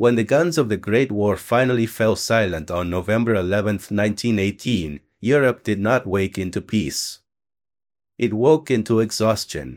When the guns of the Great War finally fell silent on November 11, 1918, Europe did not wake into peace. It woke into exhaustion.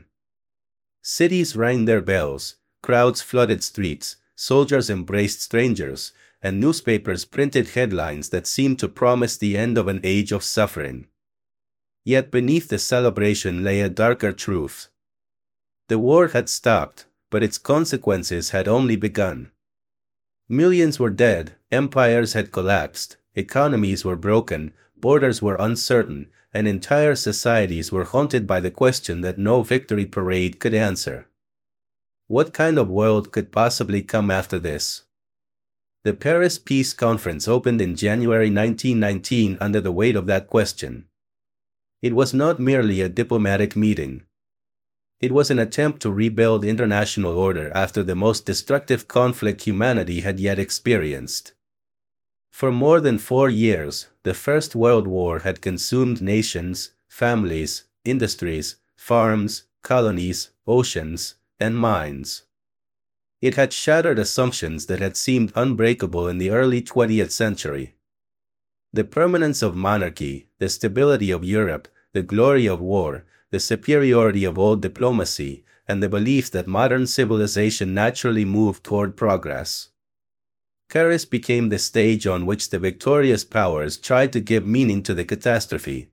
Cities rang their bells, crowds flooded streets, soldiers embraced strangers, and newspapers printed headlines that seemed to promise the end of an age of suffering. Yet beneath the celebration lay a darker truth. The war had stopped, but its consequences had only begun. Millions were dead, empires had collapsed, economies were broken, borders were uncertain, and entire societies were haunted by the question that no victory parade could answer. What kind of world could possibly come after this? The Paris Peace Conference opened in January 1919 under the weight of that question. It was not merely a diplomatic meeting. It was an attempt to rebuild international order after the most destructive conflict humanity had yet experienced. For more than 4 years, the First World War had consumed nations, families, industries, farms, colonies, oceans, and minds. It had shattered assumptions that had seemed unbreakable in the early 20th century. The permanence of monarchy, the stability of Europe, the glory of war, the superiority of old diplomacy, and the belief that modern civilization naturally moved toward progress. Paris became the stage on which the victorious powers tried to give meaning to the catastrophe.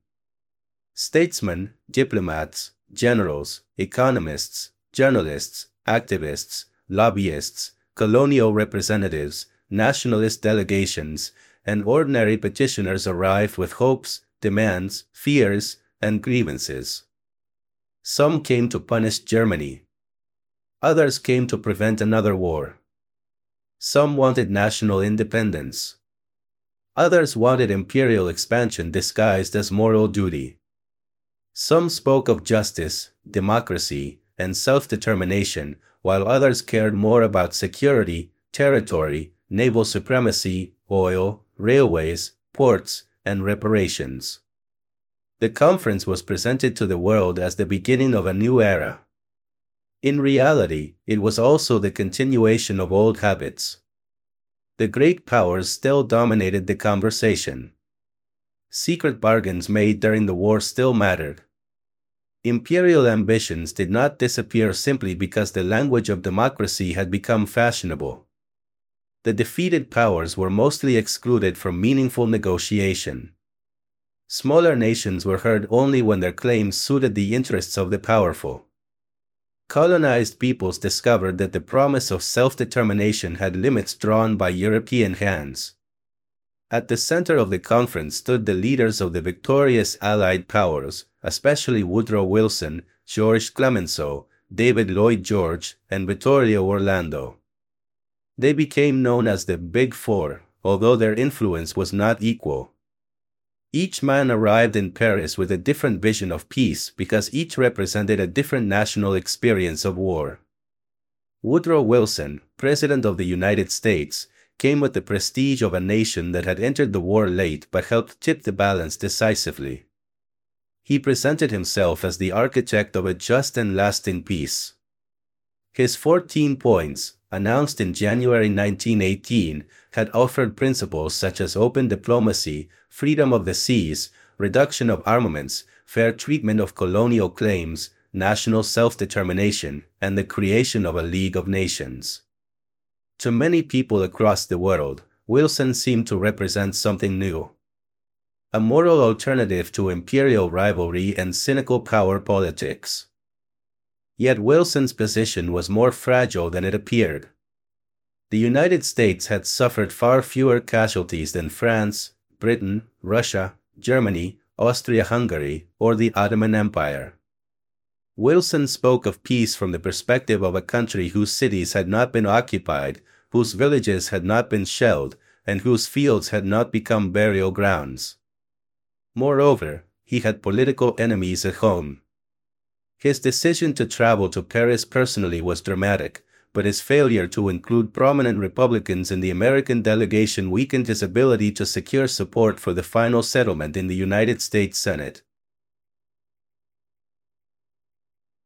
Statesmen, diplomats, generals, economists, journalists, activists, lobbyists, colonial representatives, nationalist delegations, and ordinary petitioners arrived with hopes, demands, fears, and grievances. Some came to punish Germany. Others came to prevent another war. Some wanted national independence. Others wanted imperial expansion disguised as moral duty. Some spoke of justice, democracy, and self-determination, while others cared more about security, territory, naval supremacy, oil, railways, ports, and reparations. The conference was presented to the world as the beginning of a new era. In reality, it was also the continuation of old habits. The great powers still dominated the conversation. Secret bargains made during the war still mattered. Imperial ambitions did not disappear simply because the language of democracy had become fashionable. The defeated powers were mostly excluded from meaningful negotiation. Smaller nations were heard only when their claims suited the interests of the powerful. Colonized peoples discovered that the promise of self-determination had limits drawn by European hands. At the center of the conference stood the leaders of the victorious Allied powers, especially Woodrow Wilson, George Clemenceau, David Lloyd George, and Vittorio Orlando. They became known as the Big Four, although their influence was not equal. Each man arrived in Paris with a different vision of peace because each represented a different national experience of war. Woodrow Wilson, President of the United States, came with the prestige of a nation that had entered the war late but helped tip the balance decisively. He presented himself as the architect of a just and lasting peace. His 14 points, announced in January 1918, had offered principles such as open diplomacy, freedom of the seas, reduction of armaments, fair treatment of colonial claims, national self-determination, and the creation of a League of Nations. To many people across the world, Wilson seemed to represent something new. A moral alternative to imperial rivalry and cynical power politics. Yet Wilson's position was more fragile than it appeared. The United States had suffered far fewer casualties than France, Britain, Russia, Germany, Austria-Hungary, or the Ottoman Empire. Wilson spoke of peace from the perspective of a country whose cities had not been occupied, whose villages had not been shelled, and whose fields had not become burial grounds. Moreover, he had political enemies at home. His decision to travel to Paris personally was dramatic, but his failure to include prominent Republicans in the American delegation weakened his ability to secure support for the final settlement in the United States Senate.